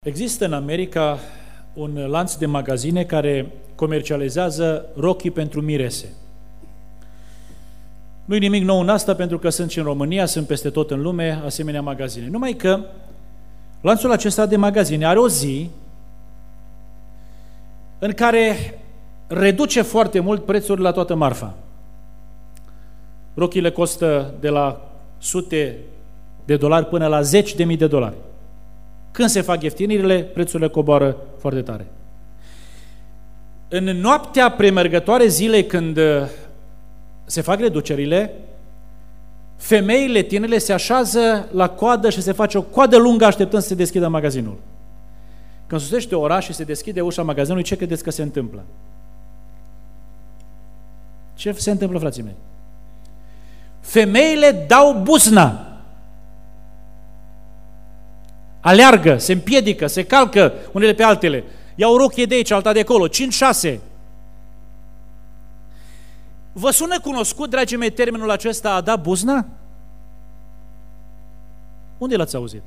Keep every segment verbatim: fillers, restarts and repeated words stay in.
Există în America un lanț de magazine care comercializează rochii pentru mirese. Nu-i nimic nou în asta, pentru că sunt și în România, sunt peste tot în lume asemenea magazine. Numai că lanțul acesta de magazine are o zi în care reduce foarte mult prețurile la toată marfa. Rochile costă de la sute de dolari până la zeci de mii de dolari. Când se fac ieftinirile, prețurile coboară foarte tare. În noaptea premergătoare zilei, când se fac reducerile, femeile tinere se așează la coadă și se face o coadă lungă așteptând să se deschidă magazinul. Când sosește ora și se deschide ușa magazinului, ce credeți că se întâmplă? Ce se întâmplă, frații mei? Femeile dau buzna. Aleargă, se împiedică, se calcă unele pe altele. Iau rochie de aici, alta de acolo, cinci șase. Vă sună cunoscut, dragii mei, termenul acesta, a da buzna? Unde l-ați auzit?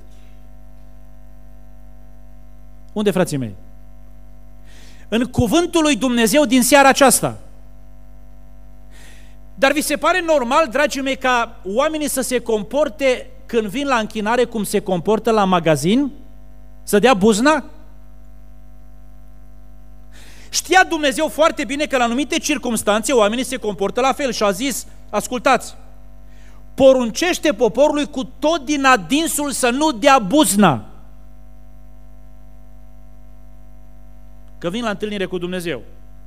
Unde, frații mei? În cuvântul lui Dumnezeu din seara aceasta. Dar vi se pare normal, dragii mei, ca oamenii să se comporte când vin la închinare cum se comportă la magazin? Să dea buzna? Știa Dumnezeu foarte bine că la anumite circumstanțe oamenii se comportă la fel și a zis, ascultați, poruncește poporului cu tot din adinsul să nu dea buzna. Că vin la întâlnire cu Dumnezeu.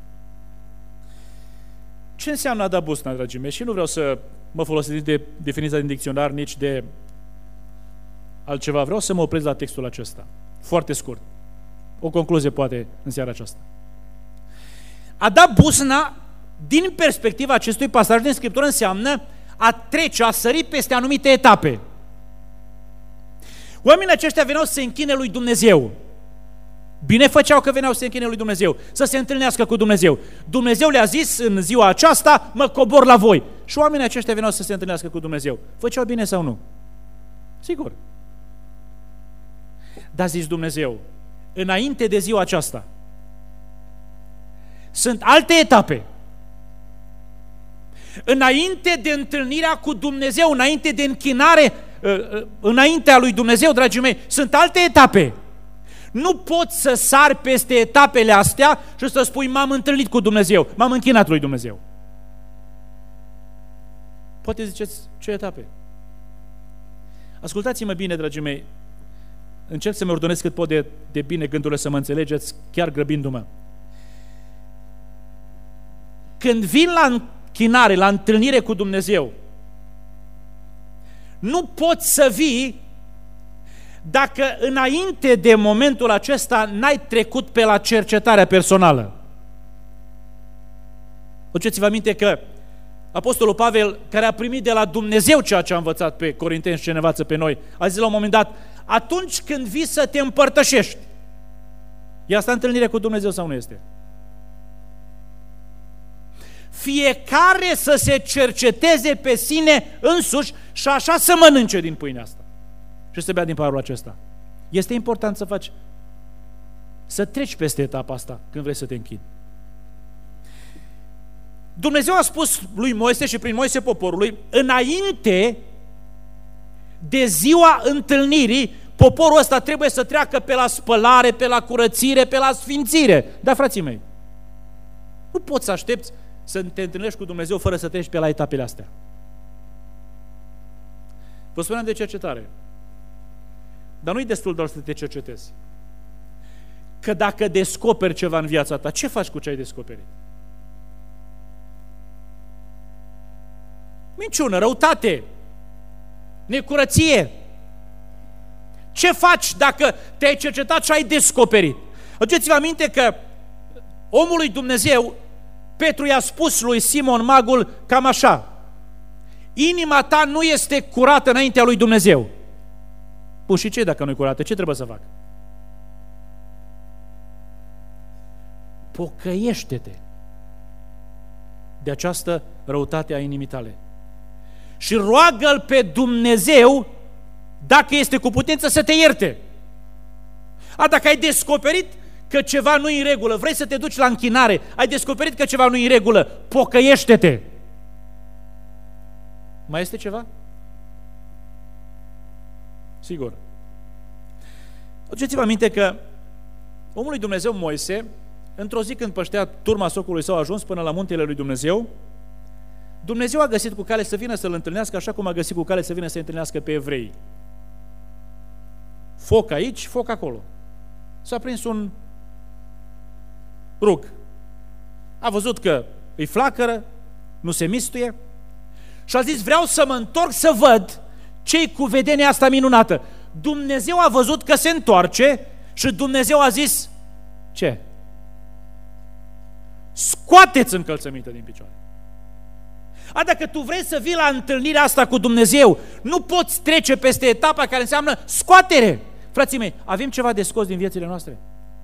Ce înseamnă a da buzna, dragii mei? Și nu vreau să mă folosesc de definiția din dicționar, nici de altceva. Vreau să mă opresc la textul acesta. Foarte scurt. O concluzie poate în seara aceasta. A da buzna, din perspectiva acestui pasaj din Scriptură, înseamnă a trece, a sări peste anumite etape. Oamenii aceștia veneau să se închine lui Dumnezeu. Bine făceau că veneau să se închine lui Dumnezeu, să se întâlnească cu Dumnezeu. Dumnezeu le-a zis în ziua aceasta, mă cobor la voi. Și oamenii aceștia veneau să se întâlnească cu Dumnezeu. Făceau bine sau nu? Sigur. Dar zis Dumnezeu, înainte de ziua aceasta, sunt alte etape. Înainte de întâlnirea cu Dumnezeu, înainte de închinare, înaintea lui Dumnezeu, dragii mei, sunt alte etape. Nu poți să sari peste etapele astea și să spui, m-am întâlnit cu Dumnezeu, m-am închinat lui Dumnezeu. Poate ziceți, ce etape? Ascultați-mă bine, dragii mei, încerc să-mi ordonez cât pot de, de bine gândurile, să mă înțelegeți, chiar grăbindu-mă. Când vin la închinare, la întâlnire cu Dumnezeu, nu poți să vii dacă înainte de momentul acesta n-ai trecut pe la cercetarea personală. Aduceți-vă aminte că Apostolul Pavel, care a primit de la Dumnezeu ceea ce a învățat pe corinteni și ce ne învață pe noi, a zis la un moment dat, atunci când vii să te împărtășești, e asta întâlnire cu Dumnezeu sau nu este? Fiecare să se cerceteze pe sine însuși și așa să mănânce din pâinea asta și să bea din paharul acesta. Este important să faci, să treci peste etapa asta când vrei să te închini. Dumnezeu a spus lui Moise și prin Moise poporului, înainte de ziua întâlnirii, poporul ăsta trebuie să treacă pe la spălare, pe la curățire, pe la sfințire. Da, frații mei, nu poți să aștepți să te întâlnești cu Dumnezeu fără să treci pe la etapele astea. Vă spuneam de cercetare. Dar nu-i destul doar să te cercetezi. Că dacă descoperi ceva în viața ta, ce faci cu ce ai descoperit? Minciună, răutate, necurăție. Ce faci dacă te-ai cercetat și ai descoperit? Aduceți-vă aminte că omul lui Dumnezeu, Petru i-a spus lui Simon Magul cam așa: inima ta nu este curată înaintea lui Dumnezeu. Bun, și ce dacă nu e curată? Ce trebuie să fac? Pocăiește-te de această răutate a inimii tale și roagă-L pe Dumnezeu, dacă este cu putință, să te ierte. A, dacă ai descoperit că ceva nu e în regulă, vrei să te duci la închinare, ai descoperit că ceva nu e în regulă, pocăiește-te. Mai este ceva? Sigur. Aduceți-vă aminte că omul lui Dumnezeu Moise, într-o zi când păștea turma socului său, a ajuns până la muntele lui Dumnezeu, Dumnezeu a găsit cu cale să vină să-l întâlnească, așa cum a găsit cu cale să vină să întâlnească pe evrei. Foc aici, foc acolo. S-a prins un rug. A văzut că îi flacără, nu se mistuie și a zis, vreau să mă întorc să văd ce-i cu vedenia asta minunată. Dumnezeu a văzut că se întoarce și Dumnezeu a zis, ce? Scoateți încălțăminte din picioare. A, dacă tu vrei să vii la întâlnirea asta cu Dumnezeu, nu poți trece peste etapa care înseamnă scoatere. Frații mei, avem ceva de scos din viețile noastre?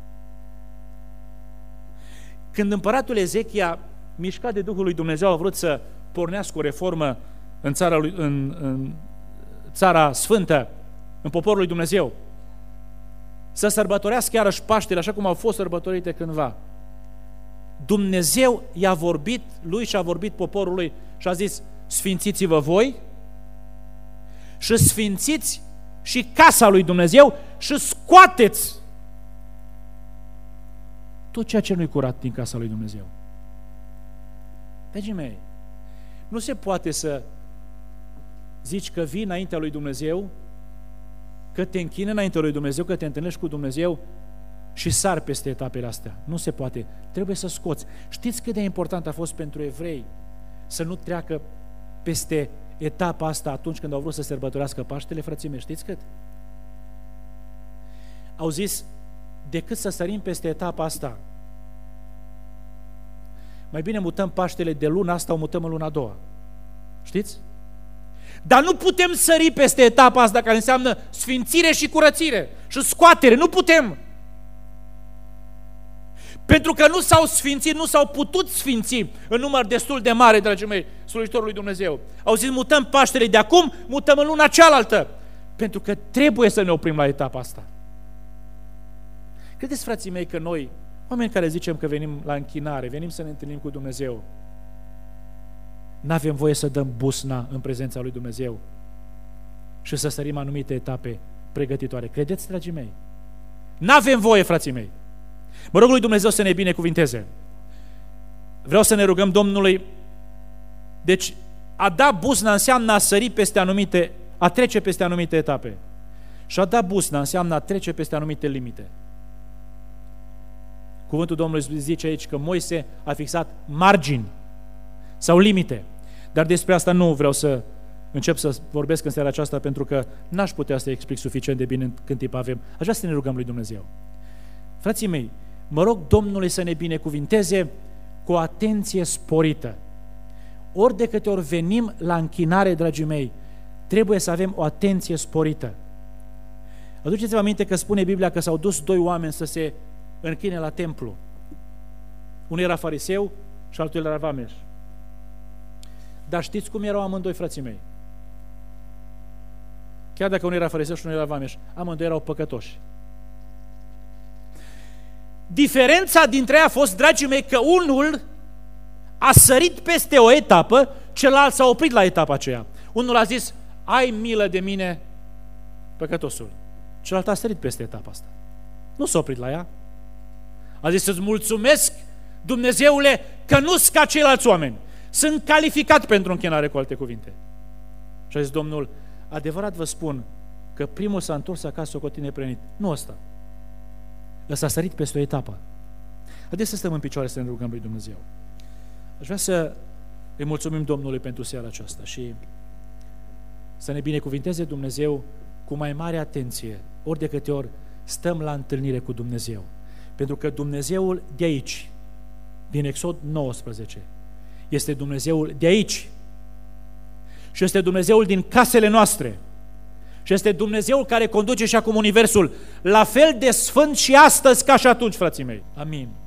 Când împăratul Ezechia, mișcat de Duhul lui Dumnezeu, a vrut să pornească o reformă în țara, lui, în, în țara sfântă, în poporul lui Dumnezeu, să sărbătorească iarăși Paștele, așa cum au fost sărbătorite cândva, Dumnezeu i-a vorbit lui și a vorbit poporului și a zis, sfințiți-vă voi și sfințiți și casa lui Dumnezeu și scoateți tot ceea ce nu-i curat din casa lui Dumnezeu. Dragii mei, nu se poate să zici că vii înaintea lui Dumnezeu, că te închini înaintea lui Dumnezeu, că te întâlnești cu Dumnezeu și sar peste etapele astea. Nu se poate. Trebuie să scoți. Știți cât de important a fost pentru evrei să nu treacă peste etapa asta atunci când au vrut să sărbătorească Paștele, frații mei? Știți cât? Au zis, decât să sărim peste etapa asta, mai bine mutăm Paștele de luna asta, o mutăm în luna a doua. Știți? Dar nu putem sări peste etapa asta care înseamnă sfințire și curățire și scoatere. Nu putem! Pentru că nu s-au sfințit, nu s-au putut sfinți în număr destul de mare, dragii mei, slujitorul lui Dumnezeu. Au zis, mutăm Paștele de acum, mutăm în luna cealaltă. Pentru că trebuie să ne oprim la etapa asta. Credeți, frații mei, că noi, oameni care zicem că venim la închinare, venim să ne întâlnim cu Dumnezeu, n-avem voie să dăm busna în prezența lui Dumnezeu și să sărim anumite etape pregătitoare? Credeți, dragii mei? N-avem voie, frații mei. Mă rog lui Dumnezeu să ne binecuvinteze. Vreau să ne rugăm Domnului. Deci, a da busna înseamnă a sări peste anumite, a trece peste anumite etape. Și a da busna înseamnă a trece peste anumite limite. Cuvântul Domnului zice aici că Moise a fixat margini sau limite. Dar despre asta nu vreau să încep să vorbesc în seara aceasta, pentru că n-aș putea să explic suficient de bine când timp avem. Aș vrea să ne rugăm lui Dumnezeu. Frații mei, mă rog Domnului să ne binecuvinteze cu o atenție sporită. Ori de câte ori venim la închinare, dragii mei, trebuie să avem o atenție sporită. Aduceți-vă aminte că spune Biblia că s-au dus doi oameni să se închine la templu. Unul era fariseu și altul era vameș. Dar știți cum erau amândoi, frații mei? Chiar dacă unul era fariseu și unul era vameș, amândoi erau păcătoși. Diferența dintre ei a fost, dragii mei, că unul a sărit peste o etapă, celălalt s-a oprit la etapa aceea. Unul a zis, ai milă de mine, păcătosul. Celălalt a sărit peste etapa asta. Nu s-a oprit la ea. A zis, să-ți mulțumesc, Dumnezeule, că nu-s ca ceilalți oameni. Sunt calificat pentru închinare, cu alte cuvinte. Și a zis Domnul, adevărat vă spun că primul s-a întors acasă socotit neprenit. Nu ăsta. Ăsta a sărit peste o etapă. Haideți să stăm în picioare să ne rugăm lui Dumnezeu. Aș vrea să îi mulțumim Domnului pentru seara aceasta și să ne binecuvinteze Dumnezeu cu mai mare atenție, ori de câte ori stăm la întâlnire cu Dumnezeu. Pentru că Dumnezeul de aici, din Exod nouăsprezece, este Dumnezeul de aici și este Dumnezeul din casele noastre și este Dumnezeul care conduce și acum universul, la fel de sfânt și astăzi ca și atunci, frații mei. Amin.